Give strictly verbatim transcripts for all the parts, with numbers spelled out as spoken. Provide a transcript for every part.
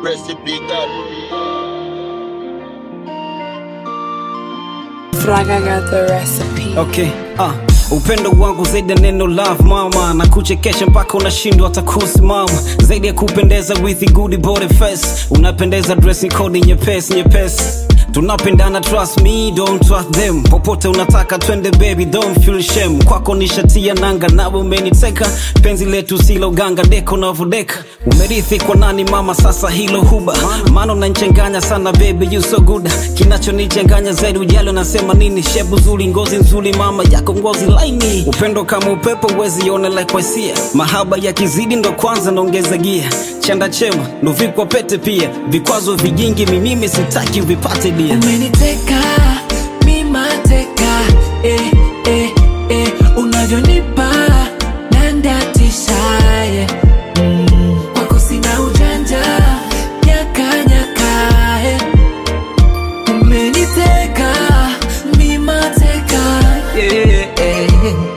recipe God. Fraga got the recipe. Okay, ah uh. Upendo wangu zaidi ya neno love mama, na kuchekesha mpaka unashindwa hata kusimama. Zaidi ya kupendeza with a good body face, unapendeza dressing code nyepesi nyepesi. Tunapendana, trust me, don't trust them. Popote unataka twende baby, don't feel shame. Kwako nishatia nanga, nawe umeniteka. Penzi letu silo ganga, deko na vodeka. Umerithi kwa nani mama, sasa hilo huba. Mano na nchanganya sana baby, you so good. Kinacho nichanganya zaidi ujalo nasema nini. Shebu zuri, ngozi nzuri mama, yako ngozi laini. Upendo kama upepo wezi yone like waisia. Mahaba ya kizidi ndo kwanza naongeza gia. Chanda chema, ndo vikwa pete pia. Vikwazo vijingi mimimi sitaki vipate dia. Umeniteka, mimateka, eh, eh, eh. Unavyonipa, nandatisha, yeah. mm. Kwako sina ujanja, nyaka nyaka, eh. Umeniteka, mimateka, yeah, eh.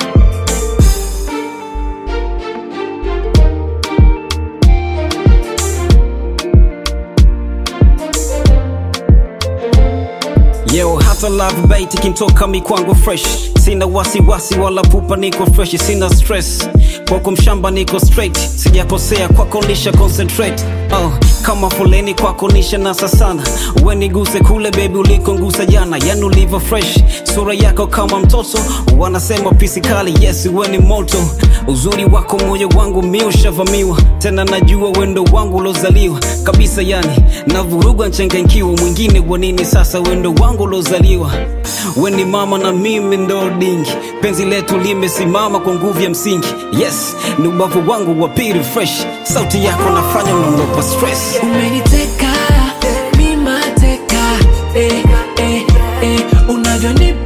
Yo, hata love bait kintoka mi kwangu fresh. Sina wasi wasi wala pupa, niko fresh. Sina stress, kwako mshamba niko straight. Sijakosea kwako nisha concentrate. Oh, kama foleni kwako nisha nasa sana. Uwe niguse kule baby uliko ngusa jana. Yani ulivo fresh, sura yako kama mtoto. Wanasema pisi kali, yes uwe ni moto. Uzuri wako moyo wangu mi ushavamiwa. Tena najua wendo wangu ulozaliwa kabisa, yani na vuruga nchanganyikiwa. Mwingine wanini sasa, wendo wangu ulozaliwa. We ni mama na mimi ndo dingi. Penzi letu limesimama kwa nguvu ya msingi. Yes, ni ubavu wangu wa pili fresh. Sauti yako nafanya unanopa stress. Umeniteka, mimateka, eh, eh, eh. Unavyonipa